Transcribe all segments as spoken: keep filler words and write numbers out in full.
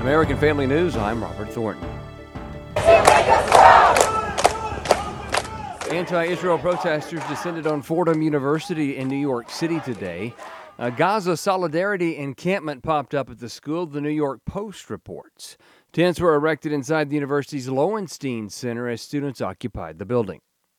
American Family News, I'm Robert Thornton. Anti-Israel protesters descended on Fordham University in New York City today. A Gaza solidarity encampment popped up at the school, the New York Post reports. Tents were erected inside the university's Lowenstein Center as students occupied the building.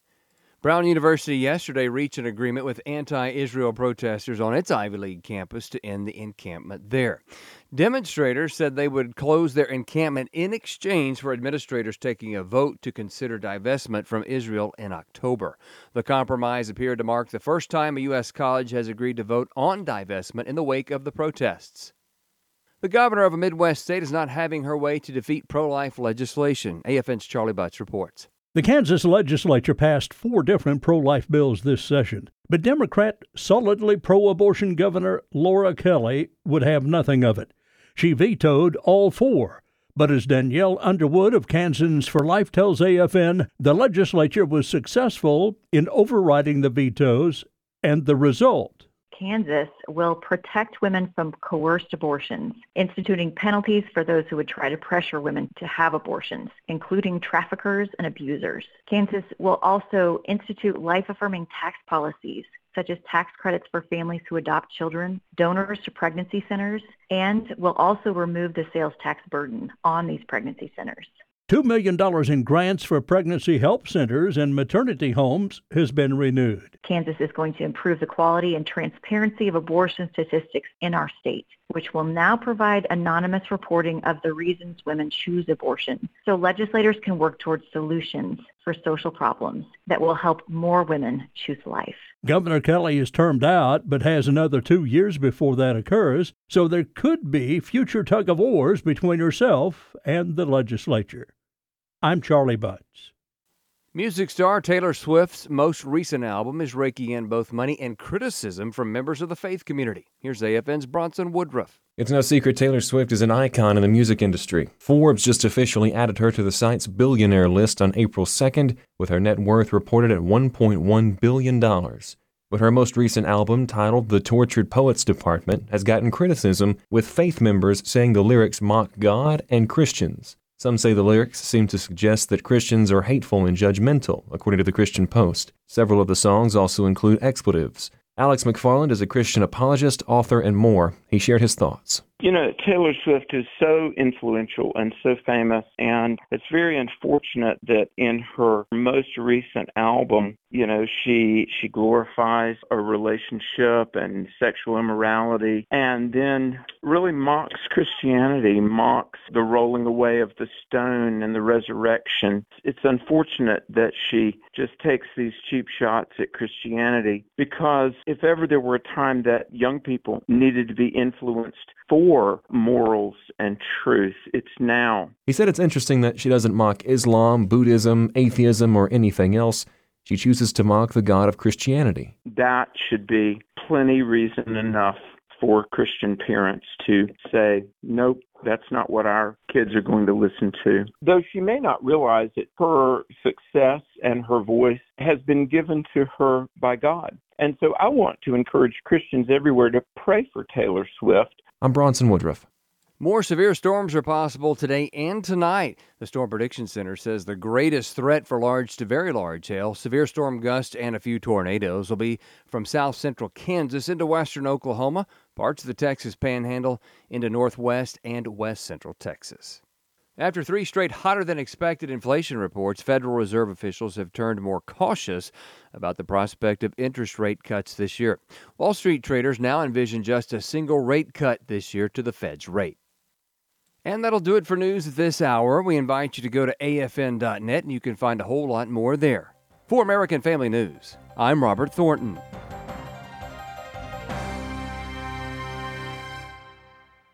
Brown University yesterday reached an agreement with anti-Israel protesters on its Ivy League campus to end the encampment there. Demonstrators said they would close their encampment in exchange for administrators taking a vote to consider divestment from Israel in October. The compromise appeared to mark the first time a U S college has agreed to vote on divestment in the wake of the protests. The governor of a Midwest state is not having her way to defeat pro-life legislation. A F N's Charlie Butts reports. The Kansas legislature passed four different pro-life bills this session, but Democrat solidly pro-abortion Governor Laura Kelly would have nothing of it. She vetoed all four, but as Danielle Underwood of Kansans for Life tells A F N, the legislature was successful in overriding the vetoes, and the result. Kansas will protect women from coerced abortions, instituting penalties for those who would try to pressure women to have abortions, including traffickers and abusers. Kansas will also institute life-affirming tax policies, such as tax credits for families who adopt children, donors to pregnancy centers, and will also remove the sales tax burden on these pregnancy centers. two million dollars in grants for pregnancy help centers and maternity homes has been renewed. Kansas is going to improve the quality and transparency of abortion statistics in our state, which will now provide anonymous reporting of the reasons women choose abortion, so legislators can work towards solutions for social problems that will help more women choose life. Governor Kelly is termed out, but has another two years before that occurs, so there could be future tug-of-wars between herself and the legislature. I'm Charlie Butts. Music star Taylor Swift's most recent album is raking in both money and criticism from members of the faith community. Here's A F N's Bronson Woodruff. It's no secret Taylor Swift is an icon in the music industry. Forbes just officially added her to the site's billionaire list on April second, with her net worth reported at one point one billion dollars. But her most recent album, titled The Tortured Poets Department, has gotten criticism, with faith members saying the lyrics mock God and Christians. Some say the lyrics seem to suggest that Christians are hateful and judgmental, according to the Christian Post. Several of the songs also include expletives. Alex McFarland is a Christian apologist, author, and more. He shared his thoughts. You know, Taylor Swift is so influential and so famous, and it's very unfortunate that in her most recent album, you know, she she glorifies a relationship and sexual immorality, and then really mocks Christianity, mocks the rolling away of the stone and the resurrection. It's unfortunate that she just takes these cheap shots at Christianity, because if ever there were a time that young people needed to be influenced for morals and truth, it's now. He said it's interesting that she doesn't mock Islam, Buddhism, atheism, or anything else. She chooses to mock the God of Christianity. That should be plenty reason enough for Christian parents to say, nope, that's not what our kids are going to listen to. Though she may not realize that her success and her voice has been given to her by God. And so I want to encourage Christians everywhere to pray for Taylor Swift. I'm Bronson Woodruff. More severe storms are possible today and tonight. The Storm Prediction Center says the greatest threat for large to very large hail, severe storm gusts, and a few tornadoes will be from south central Kansas into western Oklahoma, parts of the Texas Panhandle, into northwest and west central Texas. After three straight hotter-than-expected inflation reports, Federal Reserve officials have turned more cautious about the prospect of interest rate cuts this year. Wall Street traders now envision just a single rate cut this year to the Fed's rate. And that'll do it for news at this hour. We invite you to go to A F N dot net, and you can find a whole lot more there. For American Family News, I'm Robert Thornton.